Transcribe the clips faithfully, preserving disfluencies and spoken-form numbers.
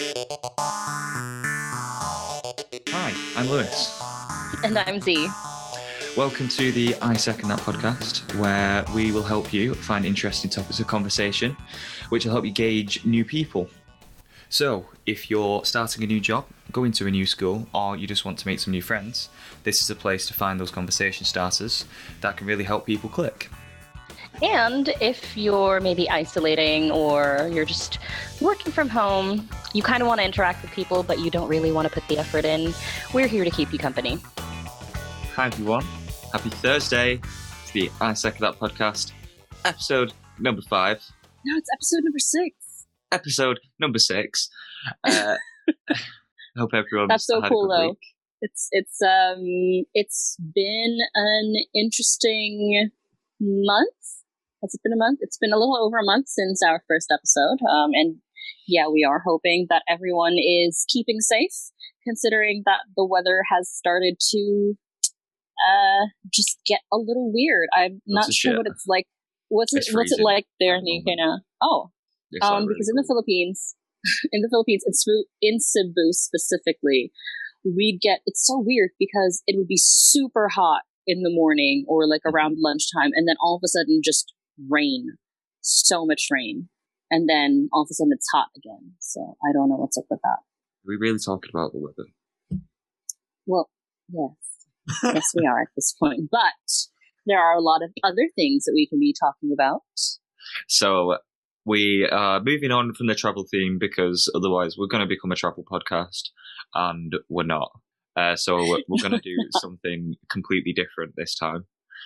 Hi, I'm Lewis. And I'm Z. Welcome to the I Second That podcast, where we will help you find interesting topics of conversation, which will help you gauge new people. So, if you're starting a new job, going to a new school, or you just want to make some new friends, this is a place to find those conversation starters that can really help people click. And if you're maybe isolating or you're just working from home, you kind of want to interact with people, but you don't really want to put the effort in, we're here to keep you company. Hi everyone, happy Thursday to the I Second That podcast, episode number five. No, it's episode number six. Episode number six. Uh, I hope everyone's That's so had cool, a good though. week. It's it's um it's been an interesting month. Has it been a month? It's been a little over a month since our first episode. Um, and yeah, we are hoping that everyone is keeping safe, considering that the weather has started to uh just get a little weird. I'm not Lots of sure shit. what it's like. What's it It's What's it freezing like there at in the the U K moment. now? Oh, It's like um, really because in the cool. Philippines, in the Philippines, in Cebu, in Cebu specifically, we'd get, it's so weird because it would be super hot in the morning or like around lunchtime, and then all of a sudden just rain, so much rain, and then all of a sudden it's hot again. So I don't know what's up with that. Are we really talking about the weather? Well, yes, yes, we are at this point, but there are a lot of other things that we can be talking about. So we are moving on from the travel theme because otherwise we're going to become a travel podcast, and we're not. Uh, so we're, we're going to do something completely different this time.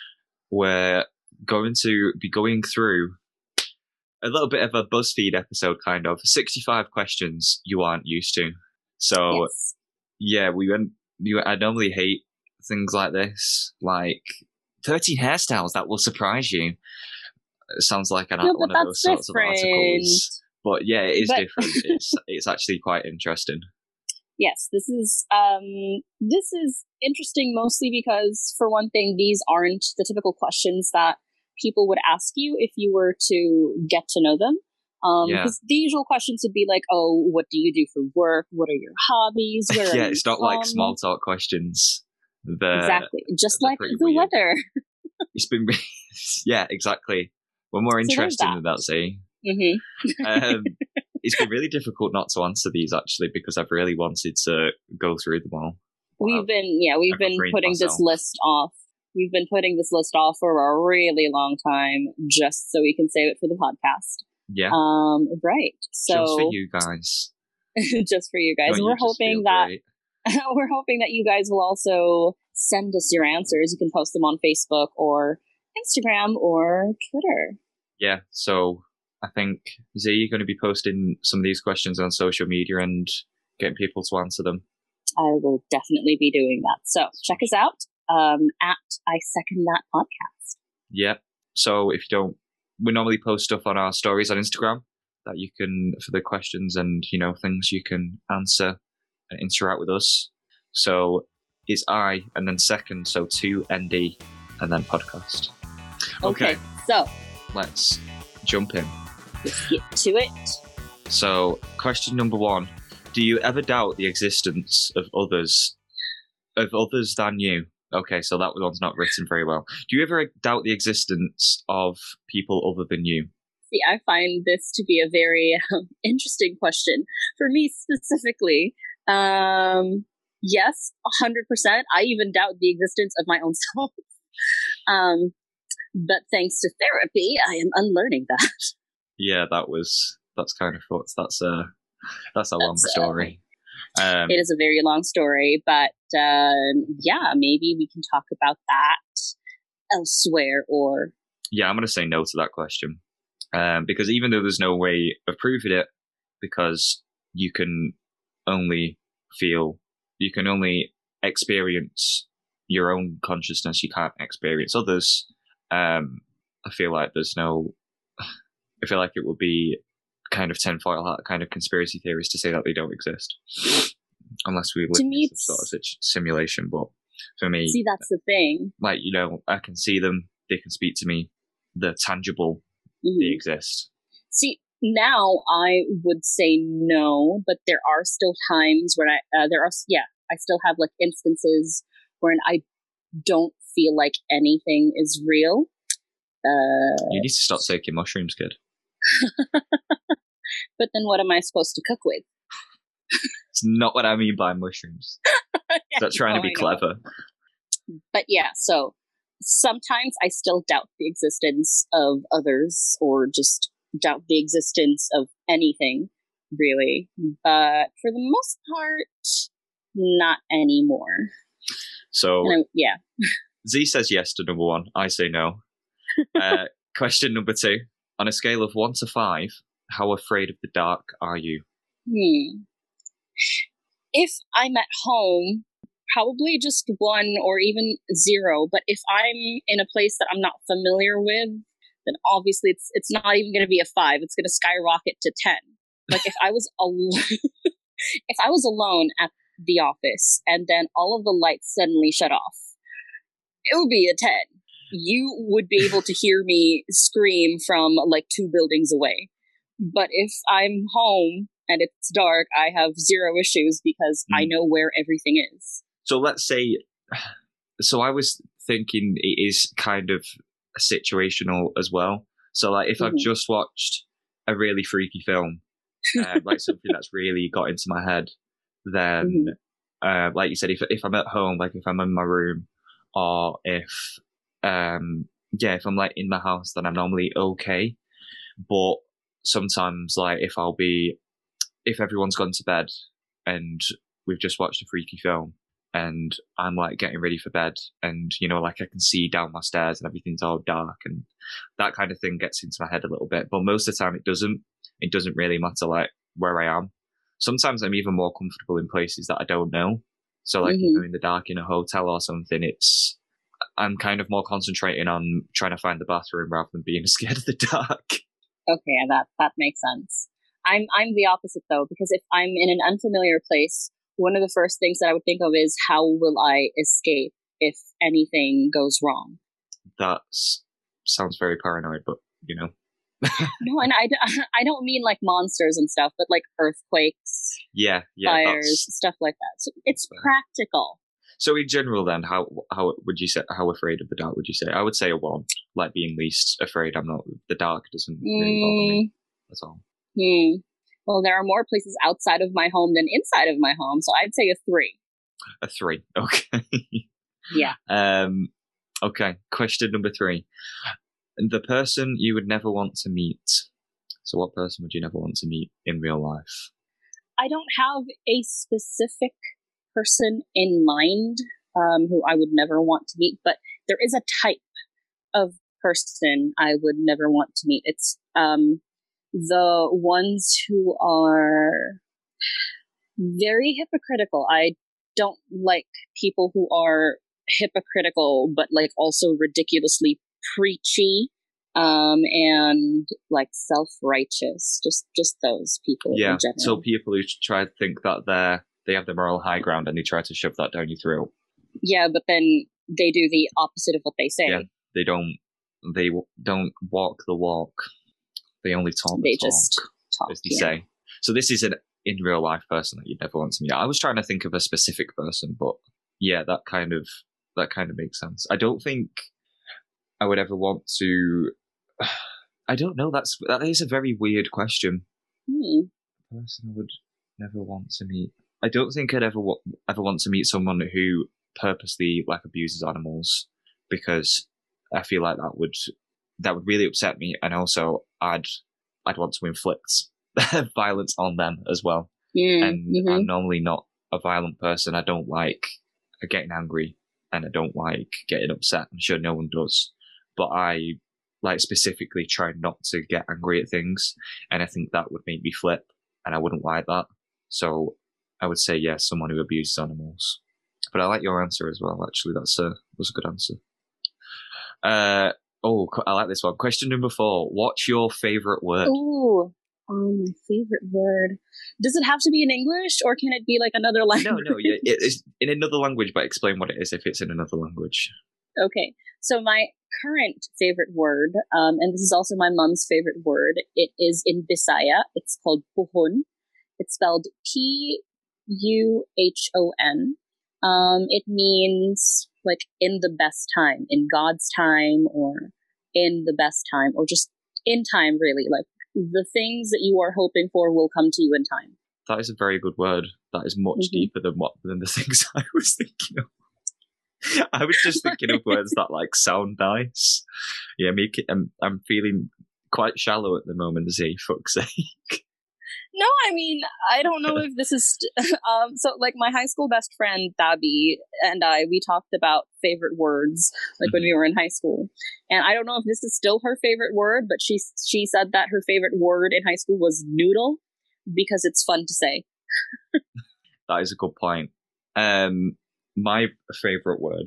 We're going to be going through a little bit of a BuzzFeed episode, kind of sixty-five questions you aren't used to. So Yes. yeah, we went. You, I normally hate things like this, like thirteen hairstyles that will surprise you. It sounds like an, No, one but of those that's sorts of different. articles. But yeah, it is But- different. It's it's actually quite interesting. Yes, this is um this is interesting mostly because, for one thing, these aren't the typical questions that people would ask you if you were to get to know them. Um, Yeah. because the usual questions would be like, "Oh, what do you do for work? What are your hobbies? Where are yeah, you it's not from?" like small talk questions. The, Exactly, just they're like pretty the weird. weather. It's been, yeah, exactly. We're more So there's interested that. in that, see. hmm Um, it's been really difficult not to answer these actually because I've really wanted to go through them all. We've Wow. been, yeah, we've I've been refrained putting this myself. list off. We've been putting this list off for a really long time, just so we can save it for the podcast. Yeah, Um, right. So just for you guys. just for you guys. Don't We're you just hoping feel that great? we're hoping that you guys will also send us your answers. You can post them on Facebook or Instagram or Twitter. Yeah, so I think, Z, you're going to be posting some of these questions on social media and getting people to answer them. I will definitely be doing that. So check us out um, at I Second That Podcast. Yeah, so if you don't, we normally post stuff on our stories on Instagram that you can, for the questions and, you know, things you can answer and interact with us. So it's I and then second, so two N D and then podcast. Okay, So let's jump in. let's get to it. So, question number one: do you ever doubt the existence of others, of others than you? Okay, so that one's not written very well. Do you ever doubt the existence of people other than you? See, I find this to be a very um, interesting question for me specifically. Um, yes, one hundred percent. I even doubt the existence of my own self. um, but thanks to therapy, I am unlearning that. Yeah, that was that's kind of fucked. That's a that's a long That's, uh, story. Um, It is a very long story, but um, yeah, maybe we can talk about that elsewhere. Or yeah, I'm going to say no to that question um, because even though there's no way of proving it, because you can only feel, you can only experience your own consciousness. You can't experience others. Um, I feel like there's no. I feel like it would be kind of tinfoil hat kind of conspiracy theories to say that they don't exist, unless we live To in me, some sort of situ- simulation. But for me, see, that's the thing. like, you know, I can see them, they can speak to me, they're tangible, Mhm. they exist. See, now I would say no, but there are still times when I, uh, there are, yeah, I still have like instances where I don't feel like anything is real. Uh, you need to stop taking mushrooms, kid. But then what am I supposed to cook with? It's not what I mean by mushrooms. Yeah, That's trying no, to be I know. clever. But yeah, so sometimes I still doubt the existence of others or just doubt the existence of anything, really. But for the most part, not anymore. So, and I, yeah. Z says yes to number one. I say no. Uh, question number two. On a scale of one to five, how afraid of the dark are you? Hmm. If I'm at home, probably just one or even zero. But if I'm in a place that I'm not familiar with, then obviously it's it's not even going to be a five. It's going to skyrocket to ten. Like if I was alone, if I was alone at the office and then all of the lights suddenly shut off, it would be a ten. You would be able to hear me scream from like two buildings away. But if I'm home and it's dark, I have zero issues because mm. I know where everything is. So let's say, so I was thinking it is kind of situational as well. So like if mm-hmm. I've just watched a really freaky film, uh, like something that's really got into my head, then mm-hmm. uh, like you said, if if I'm at home, like if I'm in my room, or if um yeah, if I'm like in my house, then I'm normally okay. But sometimes like if I'll be if everyone's gone to bed and we've just watched a freaky film and I'm like getting ready for bed and, you know, like I can see down my stairs and everything's all dark and that kind of thing gets into my head a little bit. But most of the time it doesn't. It doesn't really matter like where I am. Sometimes I'm even more comfortable in places that I don't know. So like mm-hmm. if I'm in the dark in a hotel or something, it's I'm kind of more concentrating on trying to find the bathroom rather than being scared of the dark. Okay, that that makes sense. I'm I'm the opposite though, because if I'm in an unfamiliar place, one of the first things that I would think of is how will I escape if anything goes wrong? That sounds very paranoid, but you know. No, and I, I don't mean like monsters and stuff, but like earthquakes, yeah, yeah, fires, stuff like that. So it's practical. So in general, then, how how would you say how afraid of the dark would you say? I would say a one, like being least afraid. I'm not. The dark doesn't really bother me. That's all. Hmm. Well, there are more places outside of my home than inside of my home, so I'd say a three. A three. Okay. Yeah. Um. Okay. Question number three. The person you would never want to meet. So what person would you never want to meet in real life? I don't have a specific person in mind um, who I would never want to meet, but there is a type of person I would never want to meet. It's um, the ones who are very hypocritical. I don't like people who are hypocritical, but like also ridiculously preachy um and like self-righteous, just just those people. Yeah, in general. So people who try to think that they're they have the moral high ground and they try to shove that down your throat. Yeah, but then they do the opposite of what they say. Yeah, they don't they don't walk the walk, they only talk they the talk, just talk, as they yeah. say. So this is an in real life person that you'd never want to meet. I was trying to think of a specific person, but yeah, that kind of that kind of makes sense. I don't think I would ever want to. I don't know. That's that is a very weird question. Hmm. Person I would never want to meet. I don't think I'd ever wa- ever want to meet someone who purposely like abuses animals, because I feel like that would that would really upset me, and also I'd I'd want to inflict violence on them as well. Mm, and mm-hmm. I'm normally not a violent person. I don't like getting angry, and I don't like getting upset. I'm sure no one does. But I, like, specifically try not to get angry at things, and I think that would make me flip, and I wouldn't like that. So I would say, yes, someone who abuses animals. But I like your answer as well, actually. That's a, that's a good answer. Uh, oh, I like this one. Question number four. What's your favourite word? Ooh, oh, my favourite word. Does it have to be in English, or can it be, like, another language? No, no, yeah, it is in another language, but explain what it is if it's in another language. Okay. So my current favorite word, um, and this is also my mom's favorite word, it is in Bisaya. It's called puhon. It's spelled P U H O N. Um, it means like in the best time, in God's time, or in the best time, or just in time, really. Like the things that you are hoping for will come to you in time. That is a very good word. That is much mm-hmm. deeper than what than the things I was thinking of. I was just thinking of words that like sound nice. Yeah, make it. I'm I'm feeling quite shallow at the moment. Z, fuck's sake. No, I mean, I don't know if this is st- um. So, like, my high school best friend Dabi and I, we talked about favorite words, like mm-hmm. when we were in high school. And I don't know if this is still her favorite word, but she she said that her favorite word in high school was noodle because it's fun to say. That is a good point. Um. My favorite word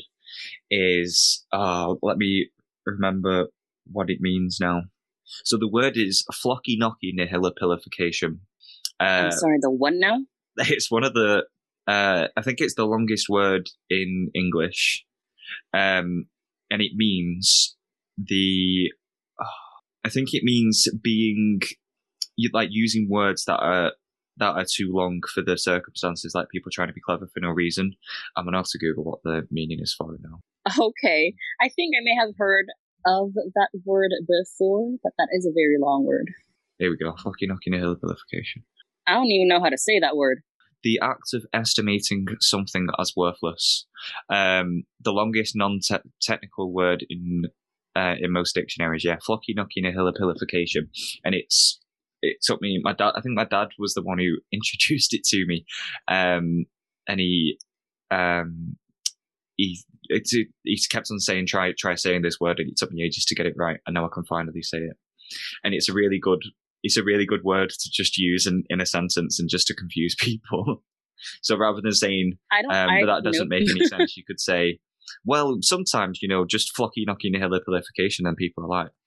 is, uh, let me remember what it means now. So the word is flocky knocky nihilipilification. Uh, I'm sorry, the one now? It's one of the, uh, I think it's the longest word in English. Um, and it means the, oh, I think it means being, like using words that are, that are too long for the circumstances, like people trying to be clever for no reason. I'm going to have to Google what the meaning is for it now. Okay. I think I may have heard of that word before, but that is a very long word. Here we go. Flocky knocky nihilipilification. I don't even know how to say that word. The act of estimating something as worthless. Um, the longest non-technical word in uh, in most dictionaries, yeah. Flocky knocky nihilipilification. And it's It took me, my dad, I think my dad was the one who introduced it to me. Um, and he, um, he, it, he kept on saying, try, try saying this word. And it took me ages to get it right. And now I can finally say it. And it's a really good, it's a really good word to just use in, in a sentence and just to confuse people. So rather than saying, I don't, um, I, but that doesn't nope. make any sense, you could say, well, sometimes, you know, just flocky knocky nihilipilification, and people are like,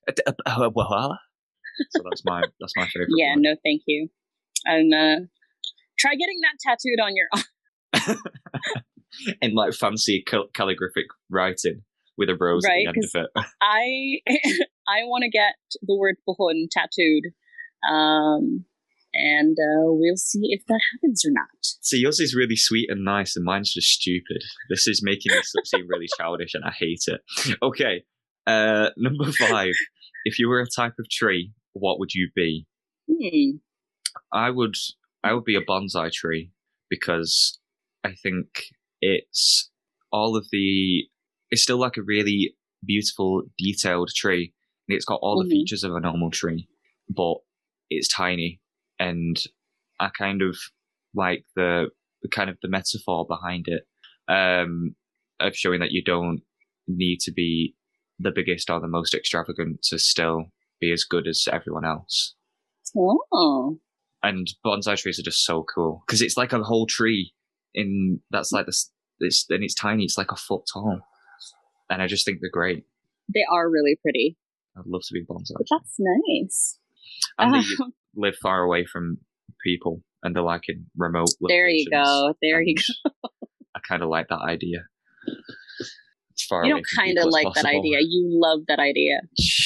so that's my that's my favorite. Yeah, word. No, thank you. And uh, try getting that tattooed on your arm. In like fancy cal- calligraphic writing with a rose right, at the end of it. I I want to get the word puhon tattooed, um, and uh, we'll see if that happens or not. So yours is really sweet and nice, and mine's just stupid. This is making this seem really childish, and I hate it. Okay, uh, number five. If you were a type of tree, what would you be? Hmm. I would I would be a bonsai tree because I think it's all of the it's still like a really beautiful, detailed tree, and it's got all mm-hmm. the features of a normal tree, but it's tiny, and I kind of like the, the kind of the metaphor behind it, um, of showing that you don't need to be the biggest or the most extravagant to still be as good as everyone else. Oh. And bonsai trees are just so cool because it's like a whole tree in that's like this this and it's tiny, it's like a foot tall, and I just think they're great. They are really pretty. I'd love to be a bonsai but that's nice. And they live far away from people, and they're like in remote locations. There you go there you go I kind of like that idea. As far you away don't kind of like possible. that idea. You love that idea.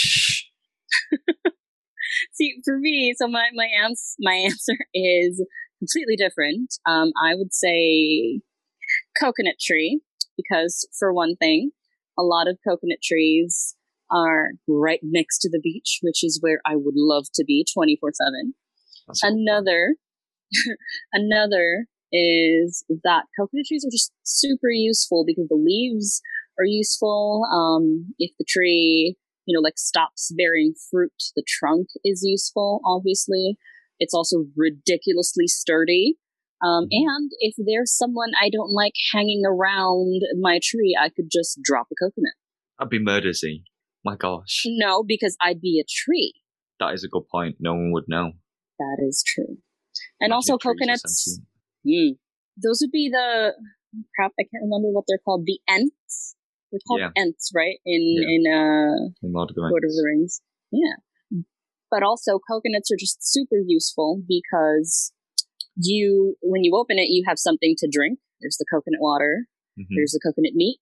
See, for me, so my my, ans- my answer is completely different. Um, I would say coconut tree, because for one thing, a lot of coconut trees are right next to the beach, which is where I would love to be twenty-four seven. Another, another is that coconut trees are just super useful because the leaves are useful. Um, if the tree, you know, like stops bearing fruit, the trunk is useful, obviously. It's also ridiculously sturdy. Um, and if there's someone I don't like hanging around my tree, I could just drop a coconut. That'd be murdersy. My gosh. No, because I'd be a tree. That is a good point. No one would know. That is true. And Imagine also coconuts. Mm, those would be the, crap, I can't remember what they're called. The Ents. They're called yeah. Ents, right? In yeah. in uh in Lord of the Rings. Lord of the Rings. Yeah. But also coconuts are just super useful because you, when you open it, you have something to drink. There's the coconut water. Mm-hmm. There's the coconut meat.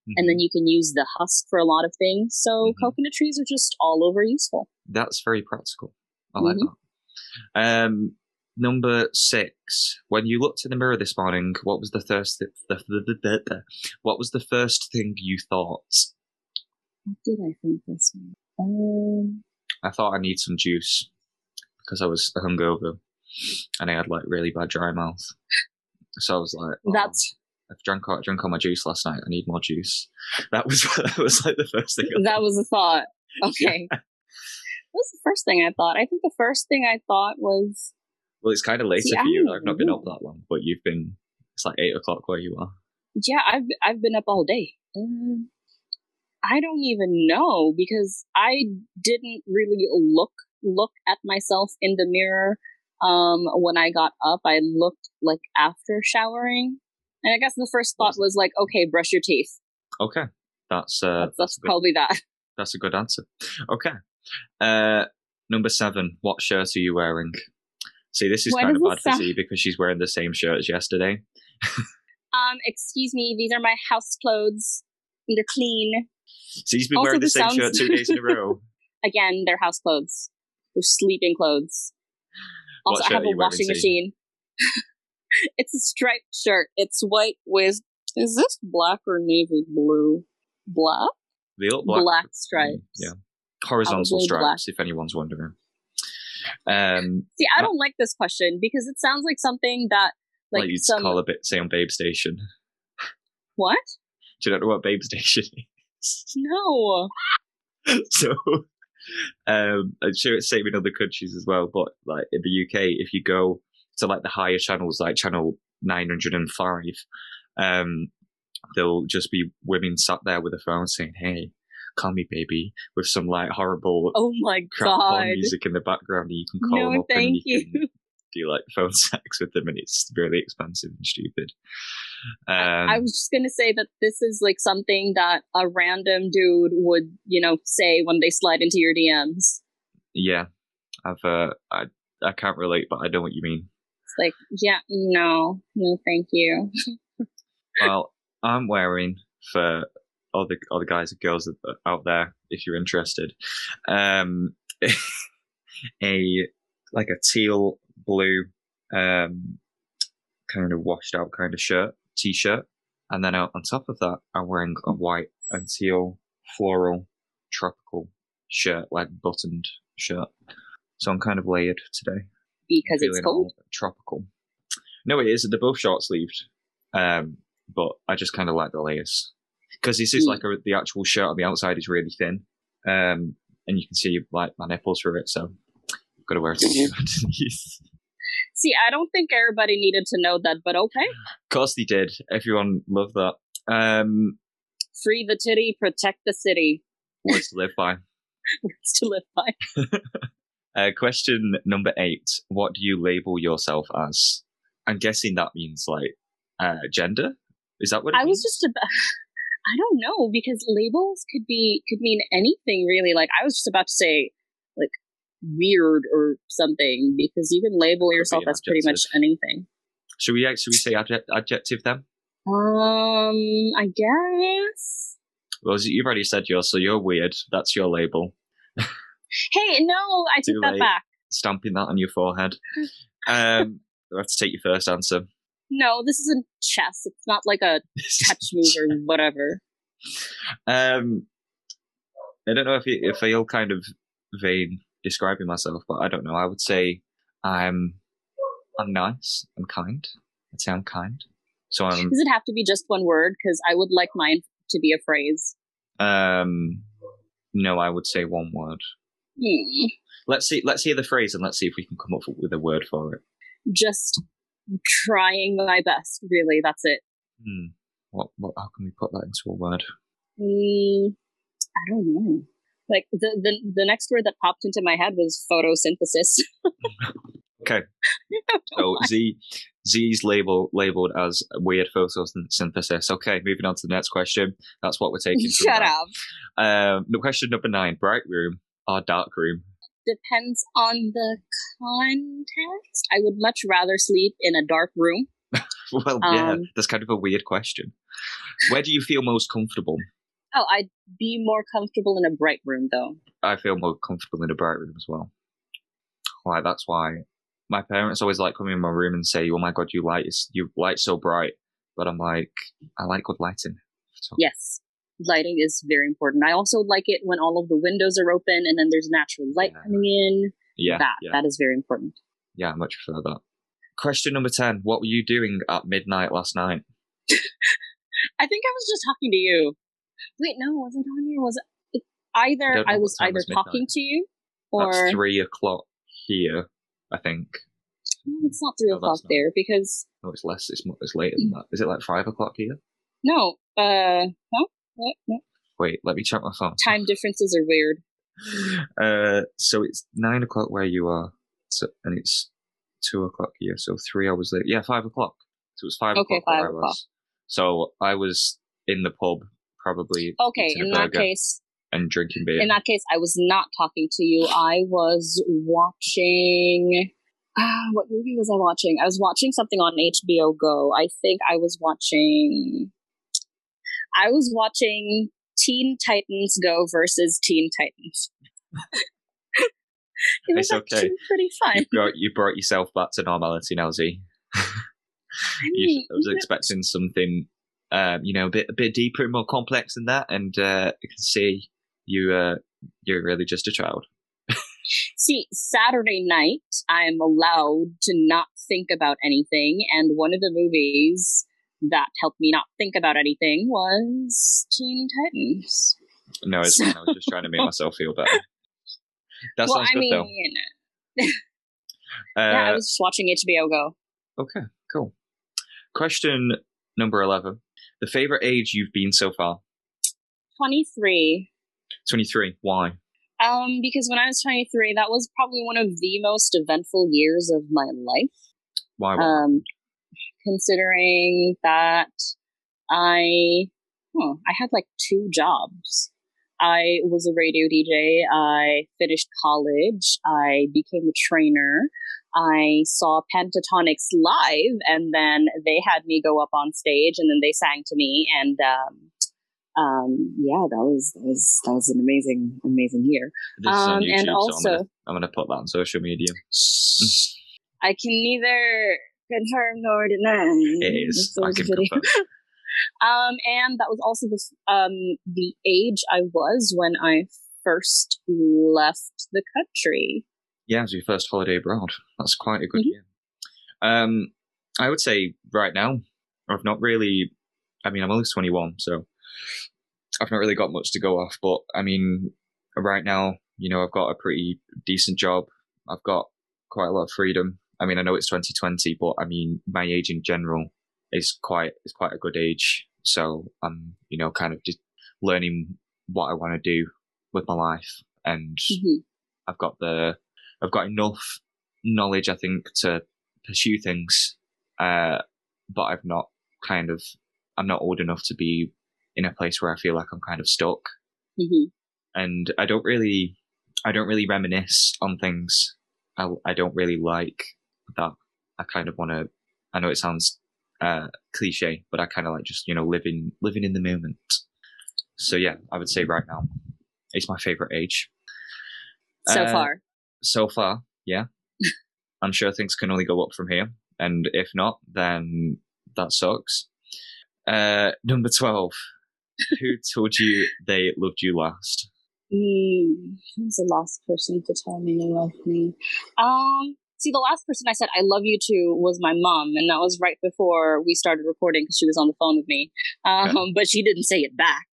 and then you can use the husk for a lot of things. So Mhm. coconut trees are just all over useful. That's very practical. I like Mhm. that. Um, number six. When you looked in the mirror this morning, what was the first? Th- the, the, the, the, the, what was the first thing you thought? What did I think this one? Um, I thought I need some juice because I was hungover and I had like really bad dry mouth. So I was like, oh, that's I've drank all, drank all my juice last night. I need more juice. That was that was like the first thing. I that thought. was a thought. Okay. That was the first thing I thought. I think the first thing I thought was, Well, it's kind of later See, for I you. don't I've not been know. up that long, but you've been. It's like eight o'clock where you are. yeah, I've I've been up all day. Um, I don't even know because I didn't really look look at myself in the mirror um, when I got up. I looked like after showering, and I guess the first thought was like, okay, brush your teeth. Okay, that's uh, That's, that's a good, probably that. that's a good answer. Okay, uh, number seven. What shirt are you wearing? See, this is What kind is of bad this for sound? Z because she's wearing the same shirt as yesterday. Um, excuse me, these are my house clothes. They're clean. Z's been Also, wearing the this same sounds- shirt two days in a row. Again, they're house clothes. They're sleeping clothes. What Also, I shirt have are a you wearing, washing Z? machine. It's a striped shirt. It's white with, is this black or navy blue? Black? They look black. Black stripes. Yeah, horizontal Probably black. stripes. If anyone's wondering. Um, See, I don't like this question because it sounds like something that, like, like you'd some. call a bit, say on Babe Station. What? Do you not know what Babe Station is? No. So, um, I'm sure it's same in other countries as well, but like in the U K, if you go to like the higher channels, like channel nine hundred five, um, there'll just be women sat there with a phone saying, "Hey, call me baby," with some like horrible Oh my crap god. porn music in the background, and you can call No, them up and thank you, you. can do like phone sex with them, and it's really expensive and stupid. Um, I was just gonna say that this is like something that a random dude would, you know, say when they slide into your D Ms. yeah, I've uh, I I can't relate, but I know what you mean. It's like, yeah, no, no, thank you. Well, I'm wearing for all the all the guys and girls out there, if you're interested, um, a like a teal blue, um, kind of washed out kind of shirt, t-shirt, and then on top of that, I'm wearing a white and teal floral tropical shirt, like buttoned shirt. So I'm kind of layered today. Because it's Feeling cold. all tropical. No, it is. They're both short sleeved, um, but I just kind of like the layers because this is Mm. like a, the actual shirt on the outside is really thin, um, and you can see like my nipples through it. So I've got to wear a t-shirt underneath. See, I don't think everybody needed to know that, but okay. Of course they did. Everyone loved that. Um, Free the titty, protect the city. words to live by. Words to live by. Uh, question number eight. What do you label yourself as? I'm guessing that means like uh, gender. Is that what it I means? was just about. I don't know because labels could be could mean anything really. Like I was just about to say, like weird or something because you can label Could be yourself an as pretty much adjective. anything. Should we should we say adject, adjective then? Um, I guess. Well, you've already said yours, so you're weird. That's your label. Hey, no, I Too took that late. back. Stamping that on your forehead. Um, I have to take your first answer. No, this isn't chess. It's not like a touch move or whatever. um, I don't know if you, if I feel kind of vain describing myself, but I don't know. I would say I'm I'm nice. I'm kind. I'd say I'm kind. So I'm Does it have to be just one word? Because I would like mine to be a phrase. um no, I would say one word. Hmm. Let's see. Let's hear the phrase and let's see if we can come up with a word for it. Just trying my best. Really, that's it. Hmm. What? What? How can we put that into a word? Mm, I don't know. Like the, the the next word that popped into my head was photosynthesis. Okay. So Z Z's label labeled as weird photosynthesis. Okay, moving on to the next question. That's what we're taking. from Shut that. up. Um, the question number nine: bright room or dark room? Depends on the context. I would much rather sleep in a dark room. Well, yeah, Um, that's kind of a weird question. Where do you feel most comfortable? Oh, I'd be more comfortable in a bright room, though. I feel more comfortable in a bright room as well. Like, that's why my parents always like coming in my room and say, "Oh my god, you light is you light so bright." But I'm like, I like good lighting. So. Yes, lighting is very important. I also like it when all of the windows are open and then there's natural light yeah. coming in. Yeah, that yeah. that is very important. Yeah, I much prefer that. Question number ten. What were you doing at midnight last night? I think I was just talking to you. Wait, no, was I on here? Was it either I, I was either talking to you or that's three o'clock here, I think. No, it's not three no, o'clock there because no, it's less. It's it's later than that. Is it like five o'clock here? No. Uh, no. What? No. Wait, let me check my phone. Time differences are weird. Uh, so it's nine o'clock where you are, so, and it's two o'clock here. So three hours later. Yeah, five o'clock. So it was five okay, o'clock five where o'clock. I was. So I was in the pub, probably. Okay, in that case. And drinking beer. In that case, I was not talking to you. I was watching. Uh, what movie was I watching? I was watching something on H B O Go. I think I was watching. I was watching Teen Titans Go versus Teen Titans. It was it's okay. actually pretty fun. You brought, you brought yourself back to normality now, Z. I, mean, you, I was expecting something, um, you know, a bit a bit deeper and more complex than that, and uh, I can see you. Uh, you're really just a child. See, Saturday night, I'm allowed to not think about anything, and one of the movies that helped me not think about anything was Teen Titans. No, it's so... fine. I was just trying to make myself feel better. That well, sounds I good, mean, though. You know. uh, yeah, I was just watching H B O Go. Okay, cool. Question number eleven. The favorite age you've been so far? twenty-three. twenty-three. Why? Um, because when I was twenty-three, that was probably one of the most eventful years of my life. Why? Um, considering that I, oh, I had like two jobs. I was a radio D J. I finished college. I became a trainer. I saw Pentatonix live, and then they had me go up on stage, and then they sang to me, and um, um, yeah, that was that was that was an amazing, amazing year. This is on Um, YouTube, and also, so I'm gonna, I'm gonna put that on social media. I can neither confirm nor deny. It is. I can confirm. Um, and that was also the um the age I was when I first left the country. Yeah, it was your first holiday abroad. That's quite a good mm-hmm. year. Um, I would say right now, I've not really. I mean, I'm only twenty-one, so I've not really got much to go off. But I mean, right now, you know, I've got a pretty decent job. I've got quite a lot of freedom. I mean, I know it's twenty twenty, but I mean, my age in general is quite is quite a good age. So I'm, you know, kind of just learning what I want to do with my life, and mm-hmm. I've got the I've got enough knowledge, I think, to pursue things. Uh, but I've not kind of I'm not old enough to be in a place where I feel like I'm kind of stuck. Mm-hmm. And I don't really I don't really reminisce on things. I I don't really like that. I kind of want to. I know it sounds uh, cliche, but I kind of like just, you know, living living in the moment. So yeah, I would say right now it's my favorite age. So uh, far. So far, yeah. I'm sure things can only go up from here, and if not, then that sucks. Uh, number twelve. Who told you they loved you last? Mm, who's the last person to tell me they loved me? Um. See, the last person I said I love you to was my mom, and that was right before we started recording because she was on the phone with me. Um, okay. But she didn't say it back.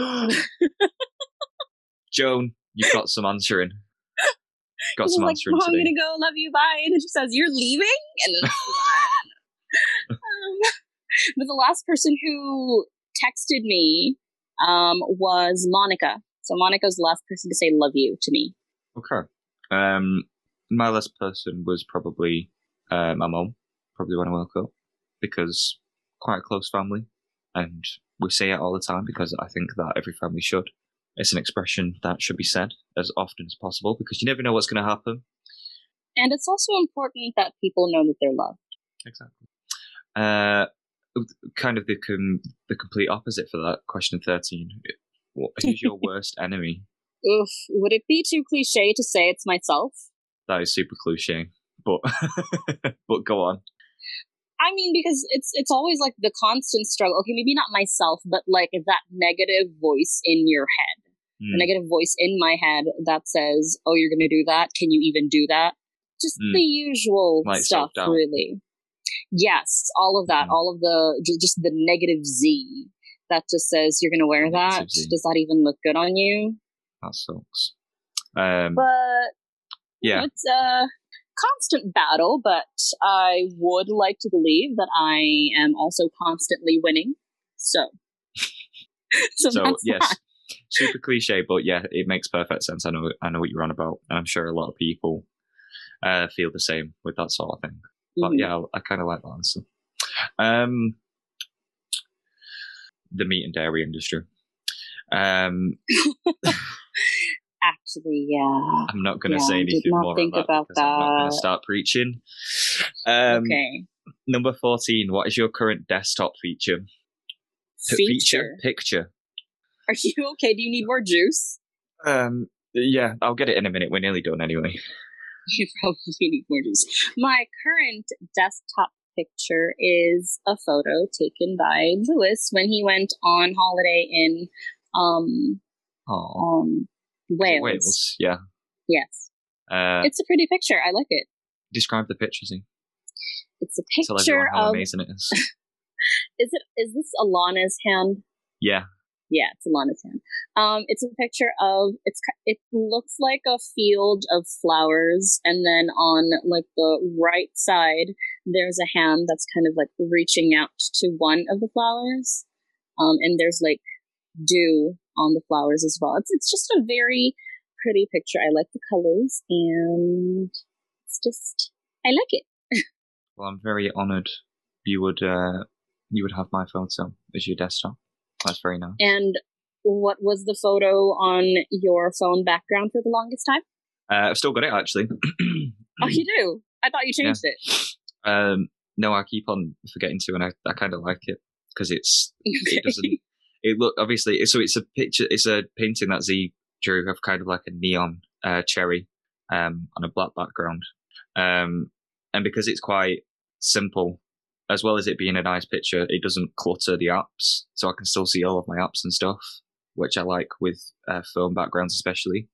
Joan, you've got some answering. Got some like, answering Mom, today. I'm gonna go. Love you. Bye. And then she says, "You're leaving." And then, um, but the last person who texted me um, was Monica. So Monica's the last person to say "love you" to me. Okay. Um. My last person was probably uh, my mom, probably when I woke up, because quite a close family, and we say it all the time because I think that every family should. It's an expression that should be said as often as possible because you never know what's going to happen. And it's also important that people know that they're loved. Exactly. Uh, kind of the com- the complete opposite for that. Question thirteen. What, who's your worst enemy? Oof. Would it be too cliche to say it's myself? That is super cliche, but but go on. I mean, because it's it's always like the constant struggle. Okay, maybe not myself, but like that negative voice in your head. Mm. The negative voice in my head that says, oh, you're going to do that? Can you even do that? Just mm. the usual like stuff, self-doubt. Really. Yes, all of that, mm. all of the, just, just the negative Z that just says, you're going to wear negative that? Z. Does that even look good on you? That sucks. Um, but, yeah. You know, it's a constant battle, but I would like to believe that I am also constantly winning. So, so, so yes. That. Super cliche, but yeah, it makes perfect sense. I know, I know what you're on about, and I'm sure a lot of people uh, feel the same with that sort of thing. But mm-hmm. yeah, I, I kind of like that answer. Um, the meat and dairy industry. Um, Actually, yeah. I'm not going to yeah, say anything more think about, about that because that. I'm not going to start preaching. Um, okay. Number fourteen. What is your current desktop feature? Feature? Feature? Picture. Are you okay? Do you need more juice? Um. Yeah, I'll get it in a minute. We're nearly done anyway. You probably need more juice. My current desktop picture is a photo taken by Lewis when he went on holiday in um, um Wales. Wales, yeah. Yes. Uh, it's a pretty picture. I like it. Describe the picture, Z. It's a picture Tell everyone how of... amazing it is. is it? Is this Alana's hand? Yeah. Yeah, it's Alana's hand. Um, it's a picture of it's. It looks like a field of flowers, and then on like the right side, there's a hand that's kind of like reaching out to one of the flowers, um, and there's like dew on the flowers as well. It's it's just a very pretty picture. I like the colors, and it's just I like it. Well, I'm very honoured you would uh, you would have my photo as your desktop. That's very nice. And what was the photo on your phone background for the longest time? Uh, I've still got it, actually. Oh, you do? I thought you changed yeah. it. Um, no, I keep on forgetting to, and I, I kind of like it because it's okay. It doesn't. It look obviously so. It's a picture. It's a painting that Z drew of kind of like a neon uh, cherry um, on a black background, um, and because it's quite simple. As well as it being a nice picture, it doesn't clutter the apps, so I can still see all of my apps and stuff, which I like with uh, phone backgrounds especially.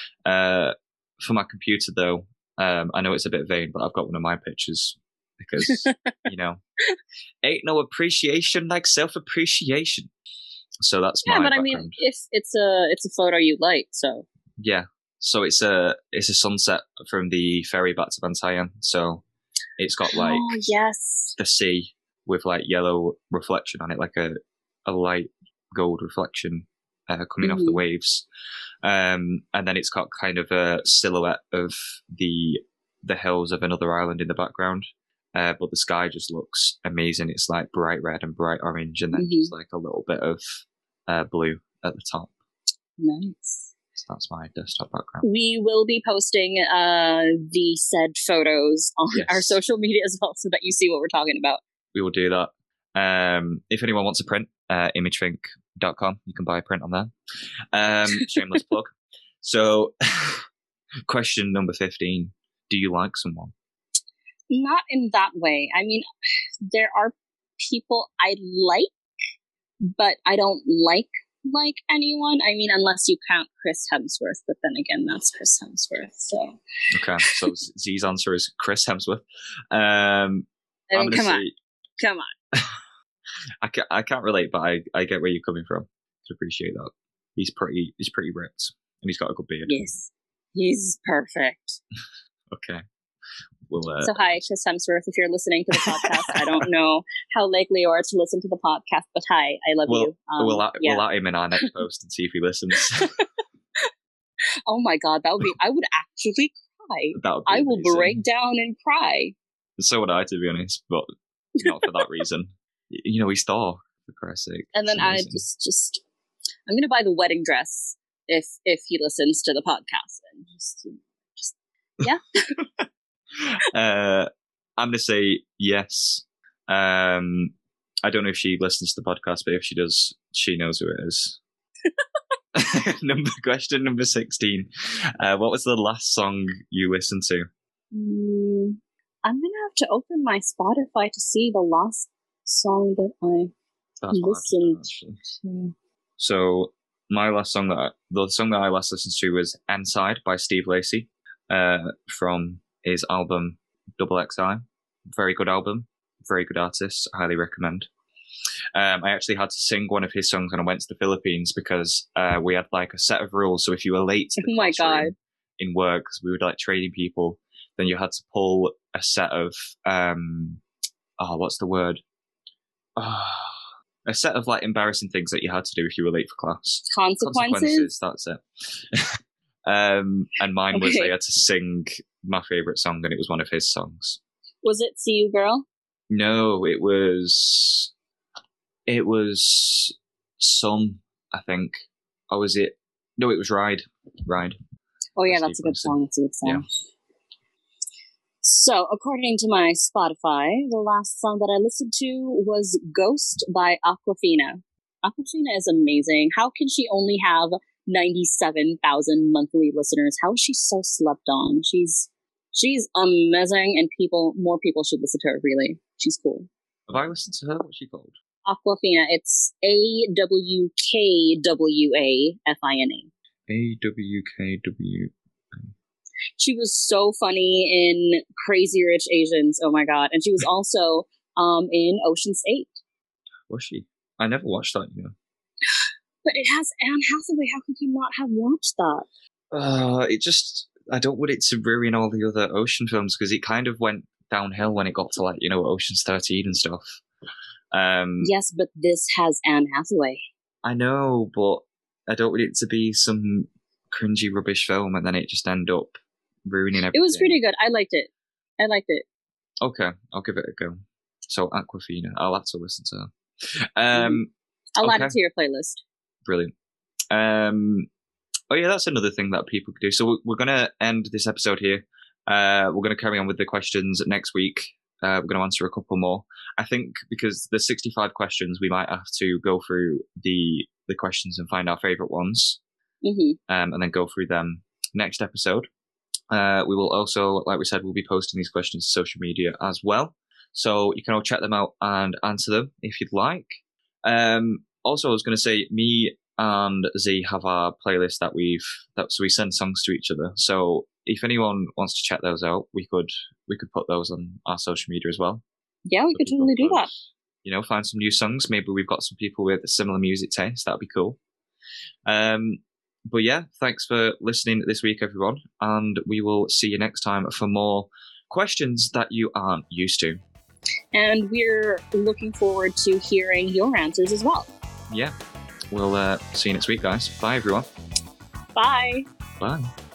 Uh, for my computer, though, um, I know it's a bit vain, but I've got one of my pictures because, you know, ain't no appreciation like self-appreciation. So that's yeah, my but background. I mean, if it's a it's a photo you like, so yeah, so it's a it's a sunset from the ferry back to Bantayan, so. It's got like oh, yes. the sea with like yellow reflection on it, like a, a light gold reflection uh, coming mm-hmm. off the waves. Um, and then it's got kind of a silhouette of the the hills of another island in the background. Uh, but the sky just looks amazing. It's like bright red and bright orange, and then mm-hmm. just like a little bit of uh, blue at the top. Nice. So that's my desktop background. We will be posting uh, the said photos on yes. our social media as well, so that you see what we're talking about. We will do that. Um, if anyone wants a print, uh, imagefink dot com, you can buy a print on there. Um, shameless plug. So, question number fifteen. Do you like someone? Not in that way. I mean, there are people I like, but I don't like like anyone. I mean, unless you count Chris Hemsworth, but then again, that's Chris Hemsworth. So okay, so Z's answer is Chris Hemsworth. Um, I mean, I'm come say, on, come on. I can't, I can't relate, but I, I get where you're coming from. To appreciate that. He's pretty, he's pretty ripped, and he's got a good beard. Yes, he's perfect. Okay. We'll, uh, so hi, Chris Hemsworth, if you're listening to the podcast. I don't know how likely you are to listen to the podcast, but hi, I love we'll, you. Um, we'll, at, yeah. we'll at him in our next post and see if he listens. Oh my god, that would be, I would actually cry. That would be I will amazing. break down and cry. So would I, to be honest, but not for that reason. You know, he's Thor, for Christ's sake. And then I just, just, I'm going to buy the wedding dress if if he listens to the podcast. And just, just yeah. uh, I'm going to say yes. Um, I don't know if she listens to the podcast, but if she does, she knows who it is. number question number sixteen. Uh, what was the last song you listened to? Mm, I'm gonna have to open my Spotify to see the last song that I That's listened to. So my last song that I, the song that I last listened to was "Inside" by Steve Lacy, uh, from his album Double X I. Very good album, very good artist. Highly recommend. Um, I actually had to sing one of his songs when I went to the Philippines because uh, we had like a set of rules. So if you were late to the oh my classroom God. in work, because we were like training people, then you had to pull a set of um, oh, what's the word? Oh, a set of like embarrassing things that you had to do if you were late for class. Consequences. Consequences. That's it. um, and mine okay. was I had to sing my favorite song, and it was one of his songs. Was it "See You, Girl"? No, it was. It was some, I think. Or was it? No, it was Ride. Ride. Oh, yeah, that's a good song. That's a good song. Yeah. So, according to my Spotify, the last song that I listened to was Ghost by Aquafina. Aquafina is amazing. How can she only have ninety-seven thousand monthly listeners? How is she so slept on? She's she's amazing, and people, more people should listen to her, really. She's cool. Have I listened to her? What's she called? Aquafina. It's A W K W A F I N A. A W K W A. She was so funny in Crazy Rich Asians. Oh my God. And she was also um in Ocean's eight. Was she? I never watched that, you know. But it has Anne Hathaway. How could you not have watched that? Uh, it just, I don't want it to ruin all the other Ocean films because it kind of went downhill when it got to like, you know, Ocean's thirteen and stuff. Um, yes, but this has Anne Hathaway. I know, but I don't want it to be some cringy rubbish film and then it just end up ruining everything. It was pretty good. I liked it. I liked it. Okay, I'll give it a go. So Aquafina, I'll have to listen to her. Um, I'll okay. add it to your playlist. Brilliant. Um, oh yeah, that's another thing that people could do. So we're, we're going to end this episode here. Uh, we're going to carry on with the questions next week. Uh, we're going to answer a couple more. I think because there's sixty-five questions, we might have to go through the the questions and find our favourite ones, mm-hmm. um, and then go through them next episode. Uh, we will also, like we said, we'll be posting these questions to social media as well. So you can all check them out and answer them if you'd like. Um, also, I was going to say, me and Z have our playlist that we've that so we send songs to each other. So if anyone wants to check those out, we could we could put those on our social media as well. Yeah, we so could totally do could, that. You know, find some new songs. Maybe we've got some people with a similar music taste. That'd be cool. Um, but yeah, thanks for listening this week, everyone, and we will see you next time for more questions that you aren't used to. And we're looking forward to hearing your answers as well. Yeah, we'll uh, see you next week, guys. Bye, everyone. Bye. Bye.